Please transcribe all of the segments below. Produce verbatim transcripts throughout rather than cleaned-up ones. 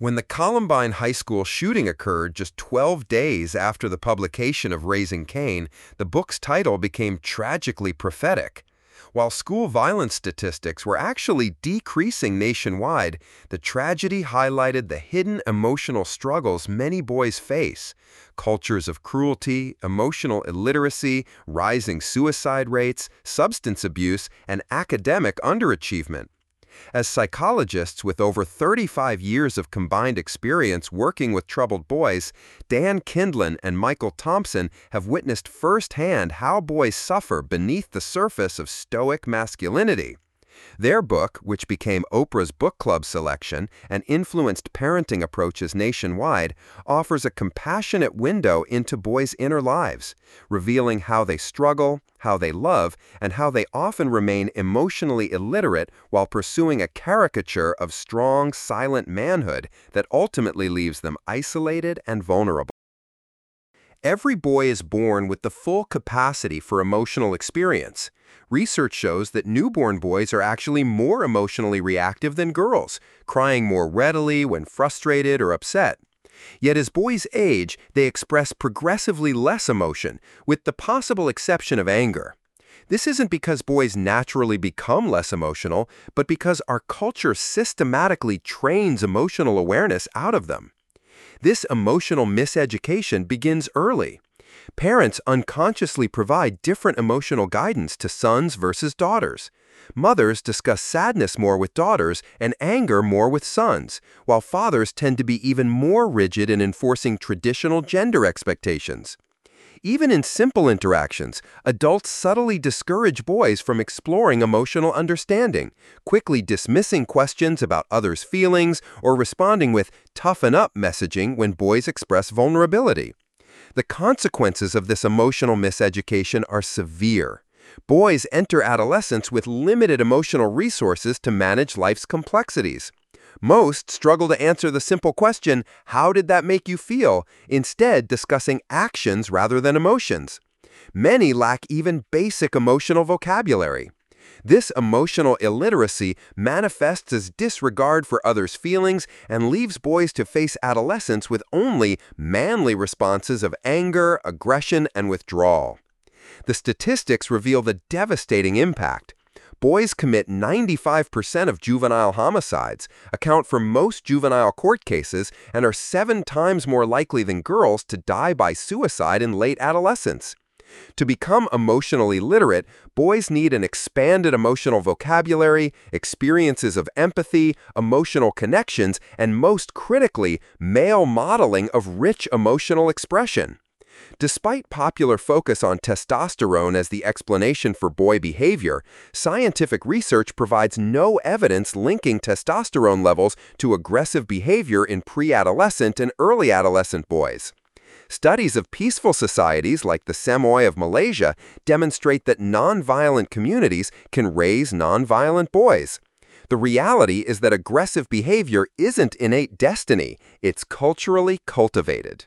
When the Columbine High School shooting occurred just twelve days after the publication of Raising Cain, the book's title became tragically prophetic. While school violence statistics were actually decreasing nationwide, the tragedy highlighted the hidden emotional struggles many boys face: cultures of cruelty, emotional illiteracy, rising suicide rates, substance abuse, and academic underachievement. As psychologists with over thirty-five years of combined experience working with troubled boys, Dan Kindlon and Michael Thompson have witnessed firsthand how boys suffer beneath the surface of stoic masculinity. Their book, which became Oprah's book club selection and influenced parenting approaches nationwide, offers a compassionate window into boys' inner lives, revealing how they struggle, how they love, and how they often remain emotionally illiterate while pursuing a caricature of strong, silent manhood that ultimately leaves them isolated and vulnerable. Every boy is born with the full capacity for emotional experience. Research shows that newborn boys are actually more emotionally reactive than girls, crying more readily when frustrated or upset. Yet as boys age, they express progressively less emotion, with the possible exception of anger. This isn't because boys naturally become less emotional, but because our culture systematically trains emotional awareness out of them. This emotional miseducation begins early. Parents unconsciously provide different emotional guidance to sons versus daughters. Mothers discuss sadness more with daughters and anger more with sons, while fathers tend to be even more rigid in enforcing traditional gender expectations. Even in simple interactions, adults subtly discourage boys from exploring emotional understanding, quickly dismissing questions about others' feelings or responding with toughen up messaging when boys express vulnerability. The consequences of this emotional miseducation are severe. Boys enter adolescence with limited emotional resources to manage life's complexities. Most struggle to answer the simple question, "How did that make you feel?" instead discussing actions rather than emotions. Many lack even basic emotional vocabulary. This emotional illiteracy manifests as disregard for others' feelings and leaves boys to face adolescence with only manly responses of anger, aggression, and withdrawal. The statistics reveal the devastating impact. Boys commit ninety-five percent of juvenile homicides, account for most juvenile court cases, and are seven times more likely than girls to die by suicide in late adolescence. To become emotionally literate, boys need an expanded emotional vocabulary, experiences of empathy, emotional connections, and most critically, male modeling of rich emotional expression. Despite popular focus on testosterone as the explanation for boy behavior, scientific research provides no evidence linking testosterone levels to aggressive behavior in pre-adolescent and early adolescent boys. Studies of peaceful societies like the Samoy of Malaysia demonstrate that nonviolent communities can raise nonviolent boys. The reality is that aggressive behavior isn't innate destiny, it's culturally cultivated.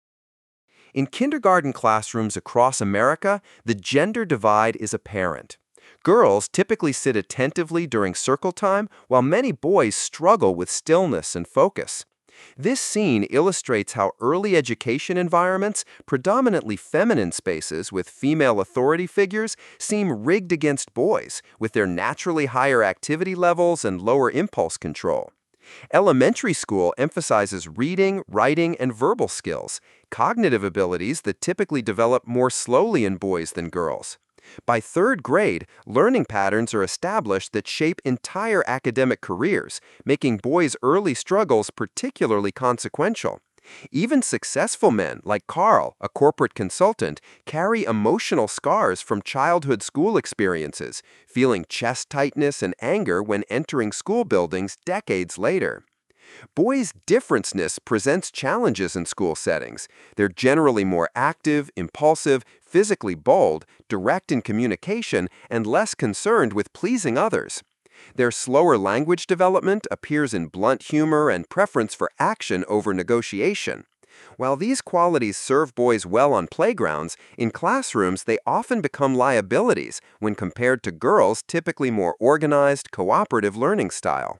In kindergarten classrooms across America, the gender divide is apparent. Girls typically sit attentively during circle time, while many boys struggle with stillness and focus. This scene illustrates how early education environments, predominantly feminine spaces with female authority figures, seem rigged against boys, with their naturally higher activity levels and lower impulse control. Elementary school emphasizes reading, writing, and verbal skills, cognitive abilities that typically develop more slowly in boys than girls. By third grade, learning patterns are established that shape entire academic careers, making boys' early struggles particularly consequential. Even successful men like Carl, a corporate consultant, carry emotional scars from childhood school experiences, feeling chest tightness and anger when entering school buildings decades later. Boys' differenceness presents challenges in school settings. They're generally more active, impulsive, physically bold, direct in communication, and less concerned with pleasing others. Their slower language development appears in blunt humor and preference for action over negotiation. While these qualities serve boys well on playgrounds, in classrooms they often become liabilities when compared to girls' typically more organized, cooperative learning style.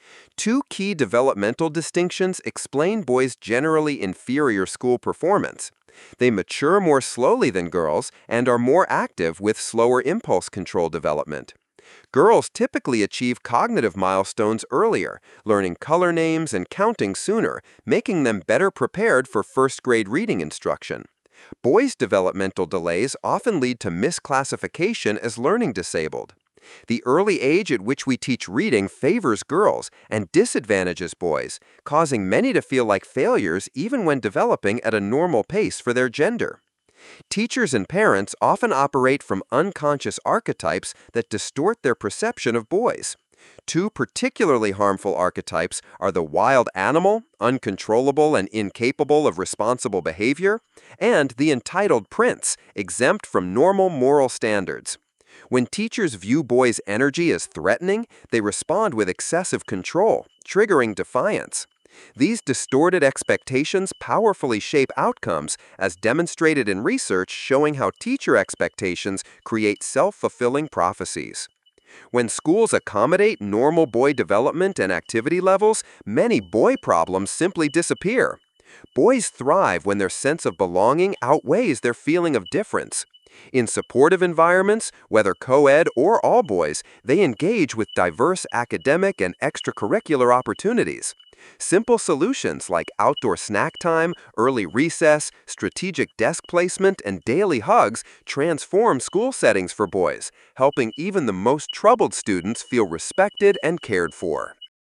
Two key developmental distinctions explain boys' generally inferior school performance. They mature more slowly than girls and are more active with slower impulse control development. Girls typically achieve cognitive milestones earlier, learning color names and counting sooner, making them better prepared for first-grade reading instruction. Boys' developmental delays often lead to misclassification as learning disabled. The early age at which we teach reading favors girls and disadvantages boys, causing many to feel like failures even when developing at a normal pace for their gender. Teachers and parents often operate from unconscious archetypes that distort their perception of boys. Two particularly harmful archetypes are the wild animal, uncontrollable and incapable of responsible behavior, and the entitled prince, exempt from normal moral standards. When teachers view boys' energy as threatening, they respond with excessive control, triggering defiance. These distorted expectations powerfully shape outcomes, as demonstrated in research showing how teacher expectations create self-fulfilling prophecies. When schools accommodate normal boy development and activity levels, many boy problems simply disappear. Boys thrive when their sense of belonging outweighs their feeling of difference. In supportive environments, whether co-ed or all boys, they engage with diverse academic and extracurricular opportunities. Simple solutions like outdoor snack time, early recess, strategic desk placement, and daily hugs transform school settings for boys, helping even the most troubled students feel respected and cared for.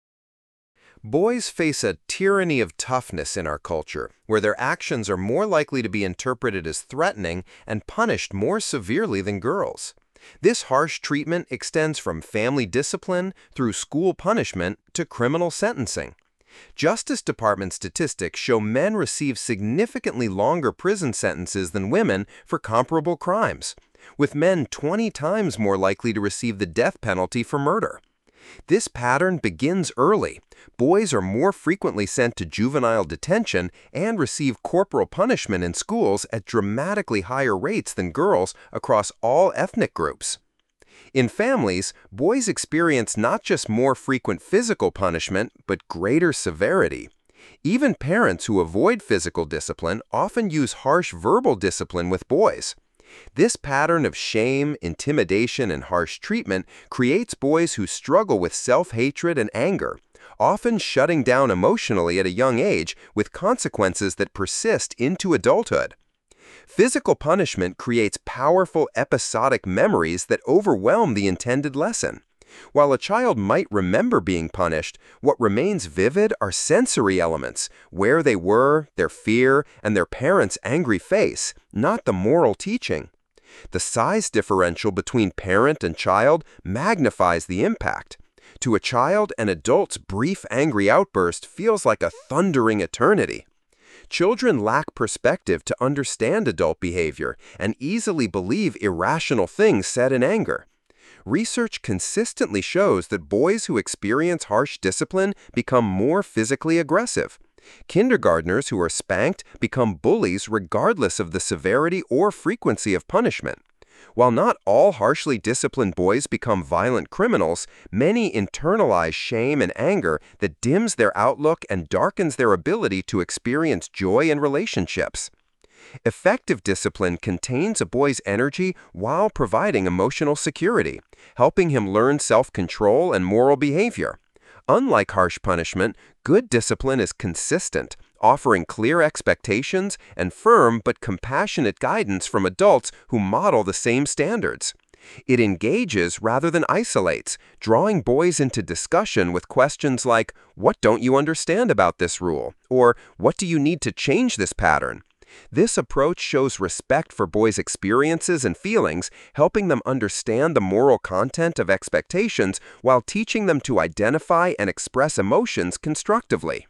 Boys face a tyranny of toughness in our culture, where their actions are more likely to be interpreted as threatening and punished more severely than girls. This harsh treatment extends from family discipline through school punishment to criminal sentencing. Justice Department statistics show men receive significantly longer prison sentences than women for comparable crimes, with men twenty times more likely to receive the death penalty for murder. This pattern begins early. Boys are more frequently sent to juvenile detention and receive corporal punishment in schools at dramatically higher rates than girls across all ethnic groups. In families, boys experience not just more frequent physical punishment, but greater severity. Even parents who avoid physical discipline often use harsh verbal discipline with boys. This pattern of shame, intimidation, and harsh treatment creates boys who struggle with self-hatred and anger, often shutting down emotionally at a young age with consequences that persist into adulthood. Physical punishment creates powerful episodic memories that overwhelm the intended lesson. While a child might remember being punished, what remains vivid are sensory elements, where they were, their fear, and their parents' angry face, not the moral teaching. The size differential between parent and child magnifies the impact. To a child, an adult's brief angry outburst feels like a thundering eternity. Children lack perspective to understand adult behavior and easily believe irrational things said in anger. Research consistently shows that boys who experience harsh discipline become more physically aggressive. Kindergartners who are spanked become bullies regardless of the severity or frequency of punishment. While not all harshly disciplined boys become violent criminals, many internalize shame and anger that dims their outlook and darkens their ability to experience joy in relationships. Effective discipline contains a boy's energy while providing emotional security, helping him learn self-control and moral behavior. Unlike harsh punishment, good discipline is consistent, offering clear expectations and firm but compassionate guidance from adults who model the same standards. It engages rather than isolates, drawing boys into discussion with questions like, "What don't you understand about this rule?" or "What do you need to change this pattern?" This approach shows respect for boys' experiences and feelings, helping them understand the moral content of expectations while teaching them to identify and express emotions constructively.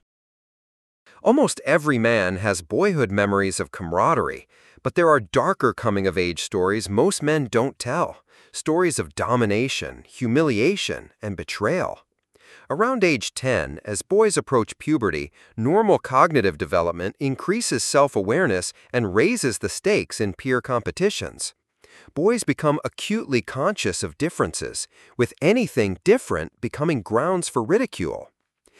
Almost every man has boyhood memories of camaraderie, but there are darker coming-of-age stories most men don't tell, stories of domination, humiliation, and betrayal. Around age ten, as boys approach puberty, normal cognitive development increases self-awareness and raises the stakes in peer competitions. Boys become acutely conscious of differences, with anything different becoming grounds for ridicule.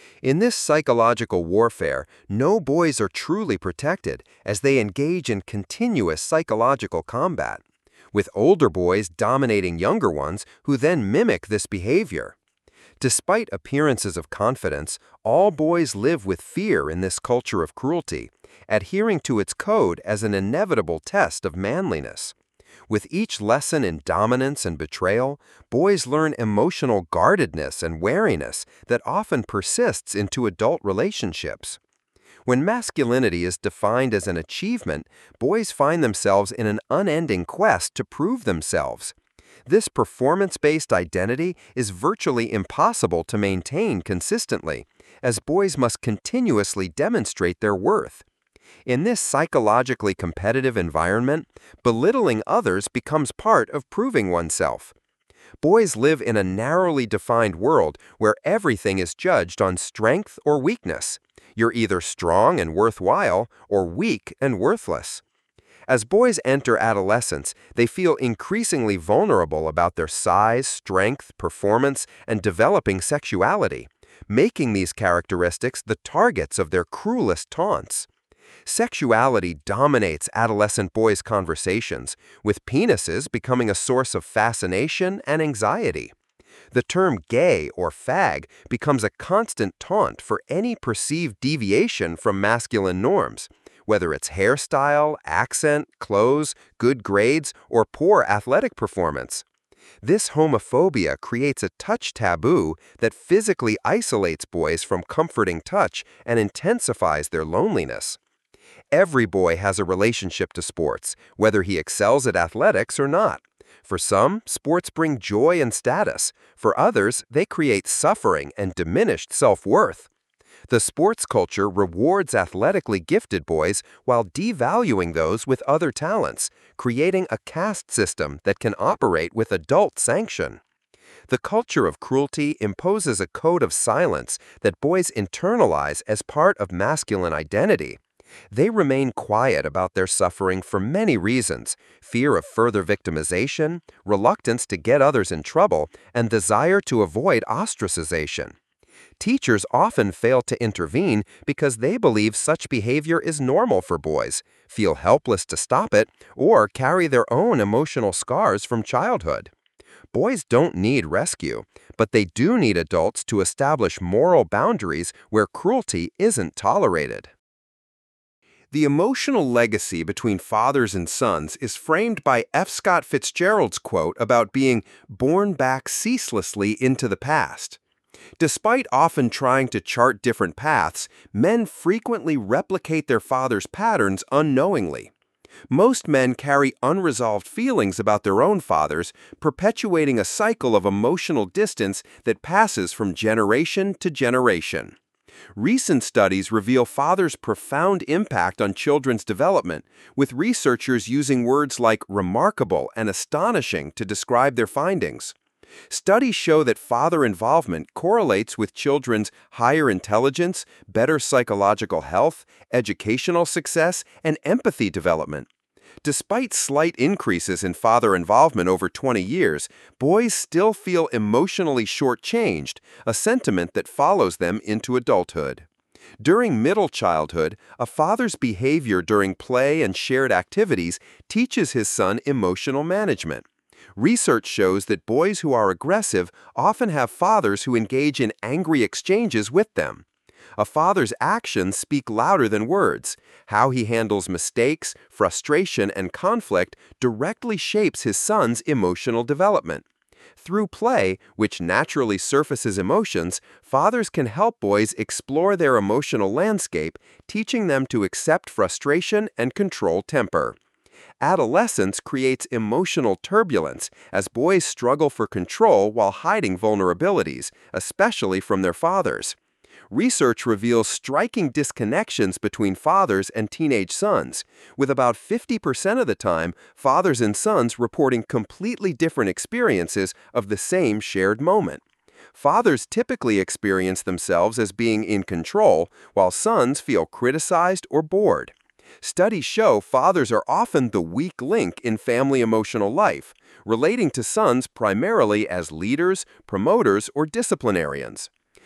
In this psychological warfare, no boys are truly protected as they engage in continuous psychological combat, with older boys dominating younger ones who then mimic this behavior. Despite appearances of confidence, all boys live with fear in this culture of cruelty, adhering to its code as an inevitable test of manliness. With each lesson in dominance and betrayal, boys learn emotional guardedness and wariness that often persists into adult relationships. When masculinity is defined as an achievement, boys find themselves in an unending quest to prove themselves. This performance-based identity is virtually impossible to maintain consistently, as boys must continuously demonstrate their worth. In this psychologically competitive environment, belittling others becomes part of proving oneself. Boys live in a narrowly defined world where everything is judged on strength or weakness. You're either strong and worthwhile or weak and worthless. As boys enter adolescence, they feel increasingly vulnerable about their size, strength, performance, and developing sexuality, making these characteristics the targets of their cruelest taunts. Sexuality dominates adolescent boys' conversations, with penises becoming a source of fascination and anxiety. The term gay or fag becomes a constant taunt for any perceived deviation from masculine norms, whether it's hairstyle, accent, clothes, good grades, or poor athletic performance. This homophobia creates a touch taboo that physically isolates boys from comforting touch and intensifies their loneliness. Every boy has a relationship to sports, whether he excels at athletics or not. For some, sports bring joy and status. For others, they create suffering and diminished self-worth. The sports culture rewards athletically gifted boys while devaluing those with other talents, creating a caste system that can operate with adult sanction. The culture of cruelty imposes a code of silence that boys internalize as part of masculine identity. They remain quiet about their suffering for many reasons: fear of further victimization, reluctance to get others in trouble, and desire to avoid ostracization. Teachers often fail to intervene because they believe such behavior is normal for boys, feel helpless to stop it, or carry their own emotional scars from childhood. Boys don't need rescue, but they do need adults to establish moral boundaries where cruelty isn't tolerated. The emotional legacy between fathers and sons is framed by F. Scott Fitzgerald's quote about being born back ceaselessly into the past. Despite often trying to chart different paths, men frequently replicate their father's patterns unknowingly. Most men carry unresolved feelings about their own fathers, perpetuating a cycle of emotional distance that passes from generation to generation. Recent studies reveal fathers' profound impact on children's development, with researchers using words like remarkable and astonishing to describe their findings. Studies show that father involvement correlates with children's higher intelligence, better psychological health, educational success, and empathy development. Despite slight increases in father involvement over twenty years, boys still feel emotionally shortchanged, a sentiment that follows them into adulthood. During middle childhood, a father's behavior during play and shared activities teaches his son emotional management. Research shows that boys who are aggressive often have fathers who engage in angry exchanges with them. A father's actions speak louder than words. How he handles mistakes, frustration, and conflict directly shapes his son's emotional development. Through play, which naturally surfaces emotions, fathers can help boys explore their emotional landscape, teaching them to accept frustration and control temper. Adolescence creates emotional turbulence as boys struggle for control while hiding vulnerabilities, especially from their fathers. Research reveals striking disconnections between fathers and teenage sons, with about fifty percent of the time fathers and sons reporting completely different experiences of the same shared moment. Fathers typically experience themselves as being in control, while sons feel criticized or bored. Studies show fathers are often the weak link in family emotional life, relating to sons primarily as leaders, promoters, or disciplinarians.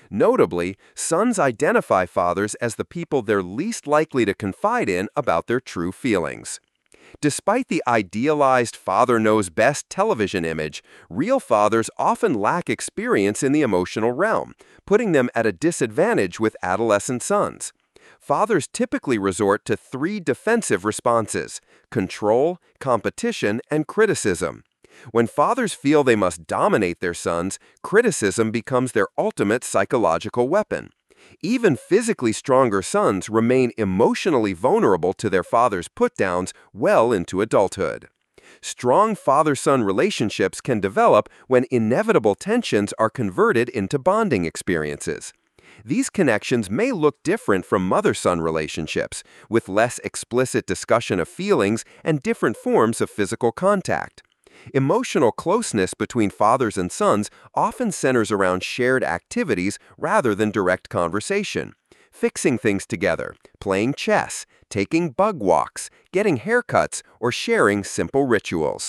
Notably, sons identify fathers as the people they're least likely to confide in about their true feelings. Despite the idealized father knows best television image, real fathers often lack experience in the emotional realm, putting them at a disadvantage with adolescent sons. Fathers typically resort to three defensive responses: control, competition, and criticism. When fathers feel they must dominate their sons, criticism becomes their ultimate psychological weapon. Even physically stronger sons remain emotionally vulnerable to their father's put-downs well into adulthood. Strong father-son relationships can develop when inevitable tensions are converted into bonding experiences. These connections may look different from mother-son relationships, with less explicit discussion of feelings and different forms of physical contact. Emotional closeness between fathers and sons often centers around shared activities rather than direct conversation. Fixing things together, playing chess, taking bug walks, getting haircuts, or sharing simple rituals.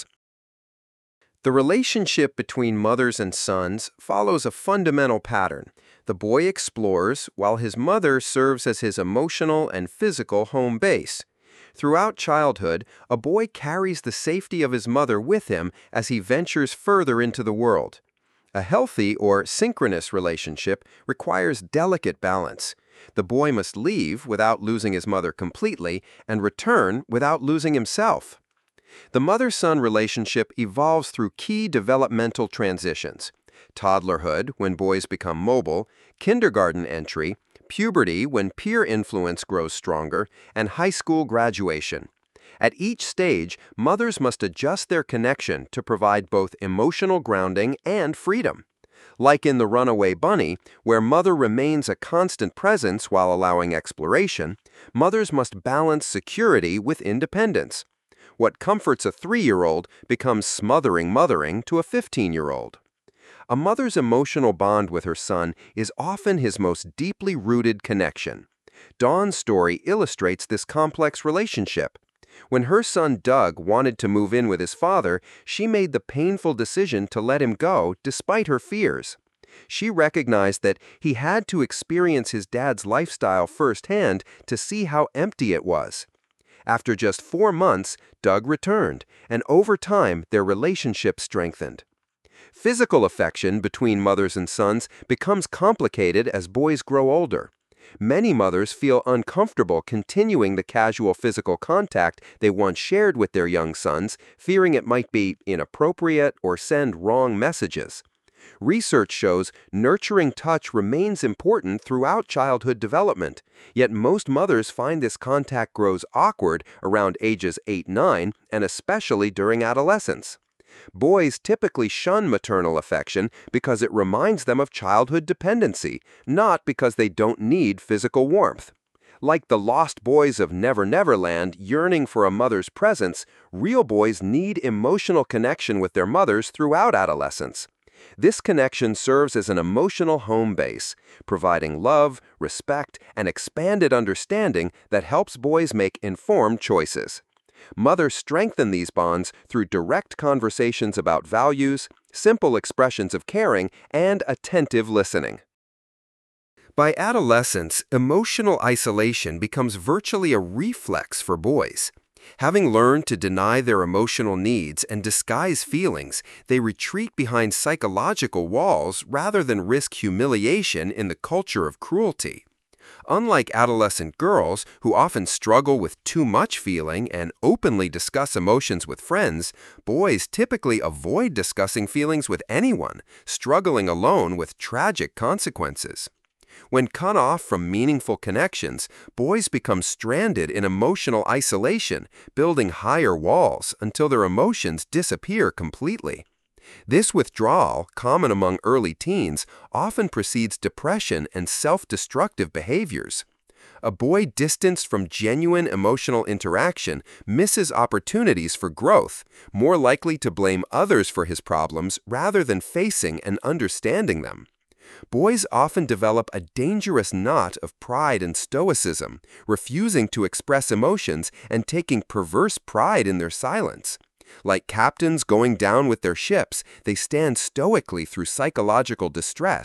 The relationship between mothers and sons follows a fundamental pattern. The boy explores, while his mother serves as his emotional and physical home base. Throughout childhood, a boy carries the safety of his mother with him as he ventures further into the world. A healthy or synchronous relationship requires delicate balance. The boy must leave without losing his mother completely and return without losing himself. The mother-son relationship evolves through key developmental transitions: toddlerhood, when boys become mobile; kindergarten entry; puberty, when peer influence grows stronger; and high school graduation. At each stage, mothers must adjust their connection to provide both emotional grounding and freedom. Like in The Runaway Bunny, where mother remains a constant presence while allowing exploration, mothers must balance security with independence. What comforts a three-year-old becomes smothering mothering to a fifteen-year-old. A mother's emotional bond with her son is often his most deeply rooted connection. Dawn's story illustrates this complex relationship. When her son Doug wanted to move in with his father, she made the painful decision to let him go despite her fears. She recognized that he had to experience his dad's lifestyle firsthand to see how empty it was. After just four months, Doug returned, and over time their relationship strengthened. Physical affection between mothers and sons becomes complicated as boys grow older. Many mothers feel uncomfortable continuing the casual physical contact they once shared with their young sons, fearing it might be inappropriate or send wrong messages. Research shows nurturing touch remains important throughout childhood development, yet most mothers find this contact grows awkward around ages eight nine and especially during adolescence. Boys typically shun maternal affection because it reminds them of childhood dependency, not because they don't need physical warmth. Like the lost boys of Never Never Land yearning for a mother's presence, real boys need emotional connection with their mothers throughout adolescence. This connection serves as an emotional home base, providing love, respect, and expanded understanding that helps boys make informed choices. Mothers strengthen these bonds through direct conversations about values, simple expressions of caring, and attentive listening. By adolescence, emotional isolation becomes virtually a reflex for boys. Having learned to deny their emotional needs and disguise feelings, they retreat behind psychological walls rather than risk humiliation in the culture of cruelty. Unlike adolescent girls, who often struggle with too much feeling and openly discuss emotions with friends, boys typically avoid discussing feelings with anyone, struggling alone with tragic consequences. When cut off from meaningful connections, boys become stranded in emotional isolation, building higher walls until their emotions disappear completely. This withdrawal, common among early teens, often precedes depression and self-destructive behaviors. A boy distanced from genuine emotional interaction misses opportunities for growth, more likely to blame others for his problems rather than facing and understanding them. Boys often develop a dangerous knot of pride and stoicism, refusing to express emotions and taking perverse pride in their silence. Like captains going down with their ships, they stand stoically through psychological distress,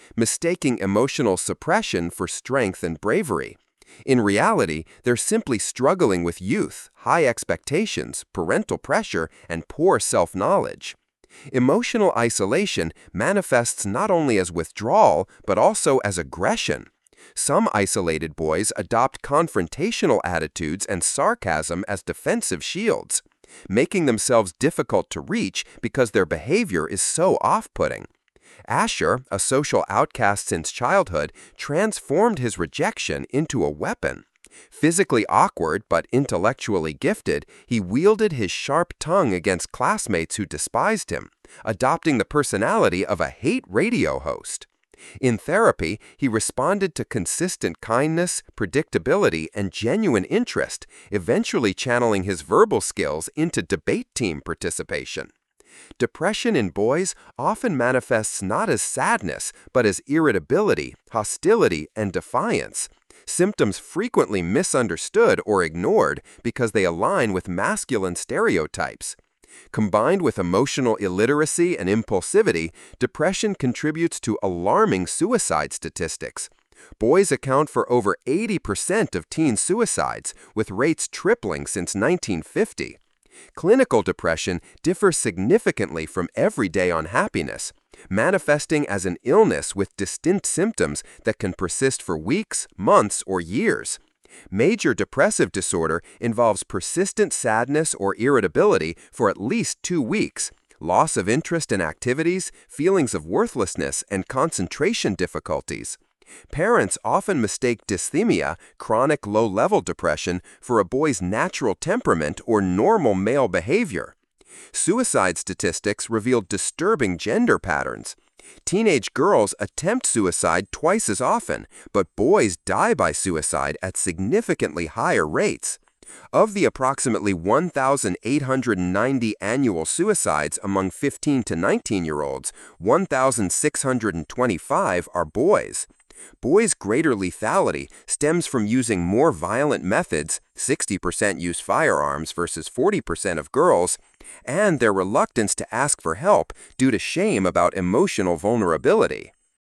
mistaking emotional suppression for strength and bravery. In reality, they're simply struggling with youth, high expectations, parental pressure, and poor self-knowledge. Emotional isolation manifests not only as withdrawal, but also as aggression. Some isolated boys adopt confrontational attitudes and sarcasm as defensive shields, making themselves difficult to reach because their behavior is so off-putting. Asher, a social outcast since childhood, transformed his rejection into a weapon. Physically awkward but intellectually gifted, he wielded his sharp tongue against classmates who despised him, adopting the personality of a hate radio host. In therapy, he responded to consistent kindness, predictability, and genuine interest, eventually channeling his verbal skills into debate team participation. Depression in boys often manifests not as sadness, but as irritability, hostility, and defiance, symptoms frequently misunderstood or ignored because they align with masculine stereotypes. Combined with emotional illiteracy and impulsivity, depression contributes to alarming suicide statistics. Boys account for over eighty percent of teen suicides, with rates tripling since nineteen fifty. Clinical depression differs significantly from everyday unhappiness, manifesting as an illness with distinct symptoms that can persist for weeks, months, or years. Major depressive disorder involves persistent sadness or irritability for at least two weeks, loss of interest in activities, feelings of worthlessness, and concentration difficulties. Parents often mistake dysthymia, chronic low-level depression, for a boy's natural temperament or normal male behavior. Suicide statistics reveal disturbing gender patterns. Teenage girls attempt suicide twice as often, but boys die by suicide at significantly higher rates. Of the approximately one thousand eight hundred ninety annual suicides among fifteen to nineteen-year-olds, one thousand six hundred twenty-five are boys. Boys' greater lethality stems from using more violent methods, sixty percent use firearms versus forty percent of girls, and their reluctance to ask for help due to shame about emotional vulnerability.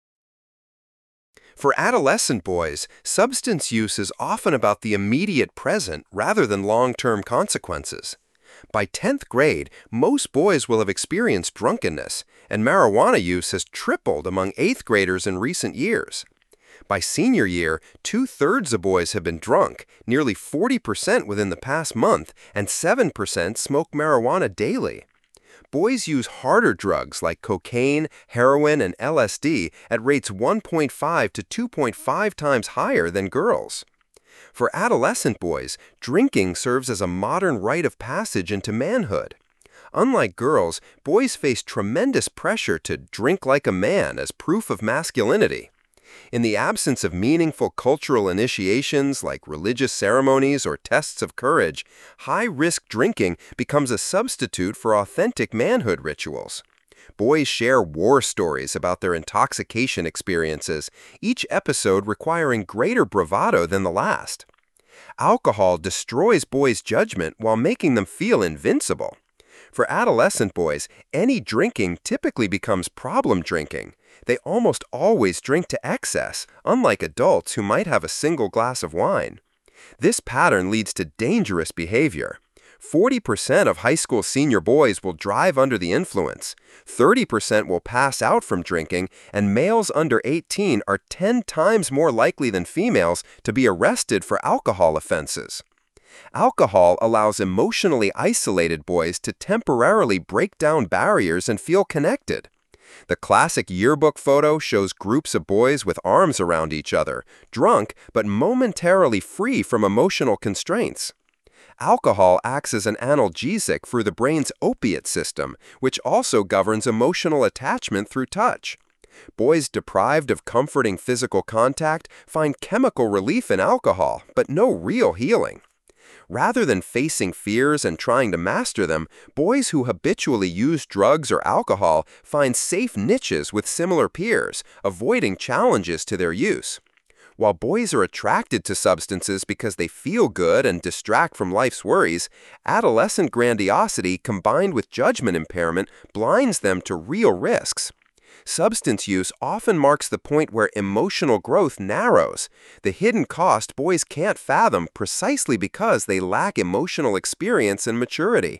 For adolescent boys, substance use is often about the immediate present rather than long-term consequences. By tenth grade, most boys will have experienced drunkenness, and marijuana use has tripled among eighth graders in recent years. By senior year, two-thirds of boys have been drunk, nearly forty percent within the past month, and seven percent smoke marijuana daily. Boys use harder drugs like cocaine, heroin, and L S D at rates one point five to two point five times higher than girls. For adolescent boys, drinking serves as a modern rite of passage into manhood. Unlike girls, boys face tremendous pressure to drink like a man as proof of masculinity. In the absence of meaningful cultural initiations like religious ceremonies or tests of courage, high-risk drinking becomes a substitute for authentic manhood rituals. Boys share war stories about their intoxication experiences, each episode requiring greater bravado than the last. Alcohol destroys boys' judgment while making them feel invincible. For adolescent boys, any drinking typically becomes problem drinking. They almost always drink to excess, unlike adults who might have a single glass of wine. This pattern leads to dangerous behavior. forty percent of high school senior boys will drive under the influence, thirty percent will pass out from drinking, and males under eighteen are ten times more likely than females to be arrested for alcohol offenses. Alcohol allows emotionally isolated boys to temporarily break down barriers and feel connected. The classic yearbook photo shows groups of boys with arms around each other, drunk but momentarily free from emotional constraints. Alcohol acts as an analgesic for the brain's opiate system, which also governs emotional attachment through touch. Boys deprived of comforting physical contact find chemical relief in alcohol, but no real healing. Rather than facing fears and trying to master them, boys who habitually use drugs or alcohol find safe niches with similar peers, avoiding challenges to their use. While boys are attracted to substances because they feel good and distract from life's worries, adolescent grandiosity combined with judgment impairment blinds them to real risks. Substance use often marks the point where emotional growth narrows, the hidden cost boys can't fathom precisely because they lack emotional experience and maturity.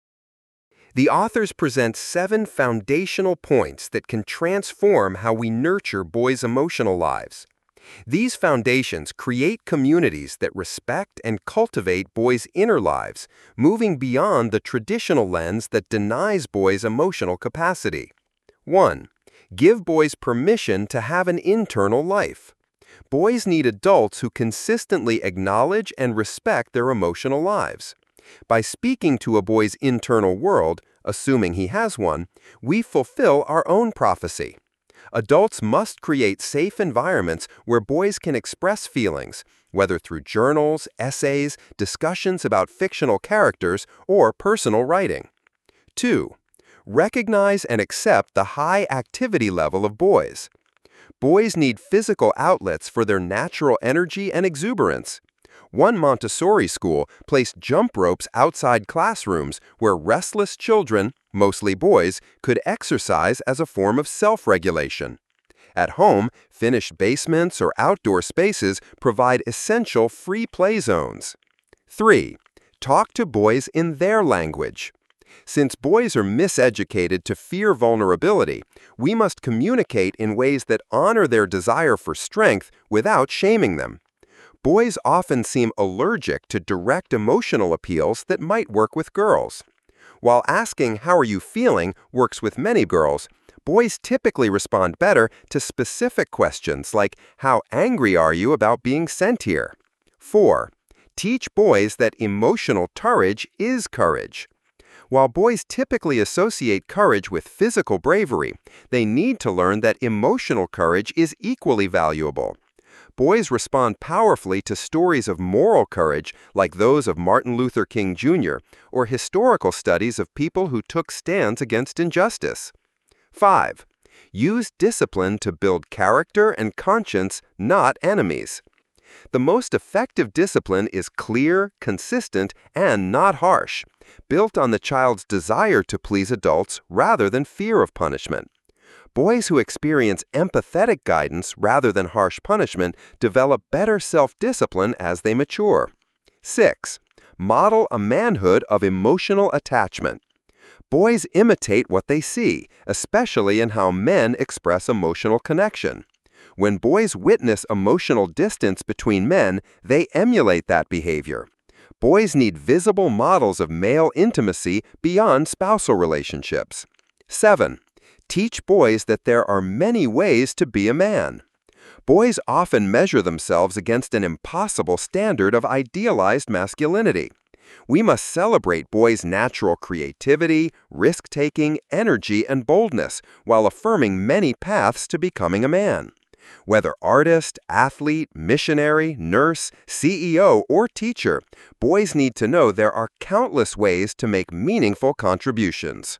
The authors present seven foundational points that can transform how we nurture boys' emotional lives. These foundations create communities that respect and cultivate boys' inner lives, moving beyond the traditional lens that denies boys' emotional capacity. one. Give boys permission to have an internal life. Boys need adults who consistently acknowledge and respect their emotional lives. By speaking to a boy's internal world, assuming he has one, we fulfill our own prophecy. Adults must create safe environments where boys can express feelings, whether through journals, essays, discussions about fictional characters, or personal writing. two. Recognize and accept the high activity level of boys. Boys need physical outlets for their natural energy and exuberance. One Montessori school placed jump ropes outside classrooms where restless children, mostly boys, could exercise as a form of self-regulation. At home, finished basements or outdoor spaces provide essential free play zones. three. Talk to boys in their language. Since boys are miseducated to fear vulnerability, we must communicate in ways that honor their desire for strength without shaming them. Boys often seem allergic to direct emotional appeals that might work with girls. While asking "how are you feeling" works with many girls, boys typically respond better to specific questions like "how angry are you about being sent here?" four. Teach boys that emotional courage is courage. While boys typically associate courage with physical bravery, they need to learn that emotional courage is equally valuable. Boys respond powerfully to stories of moral courage like those of Martin Luther King Junior or historical studies of people who took stands against injustice. five. Use discipline to build character and conscience, not enemies. The most effective discipline is clear, consistent, and not harsh, built on the child's desire to please adults rather than fear of punishment. Boys who experience empathetic guidance rather than harsh punishment develop better self-discipline as they mature. six. Model a manhood of emotional attachment. Boys imitate what they see, especially in how men express emotional connection. When boys witness emotional distance between men, they emulate that behavior. Boys need visible models of male intimacy beyond spousal relationships. seven. Teach boys that there are many ways to be a man. Boys often measure themselves against an impossible standard of idealized masculinity. We must celebrate boys' natural creativity, risk-taking, energy, and boldness while affirming many paths to becoming a man. Whether artist, athlete, missionary, nurse, C E O, or teacher, boys need to know there are countless ways to make meaningful contributions.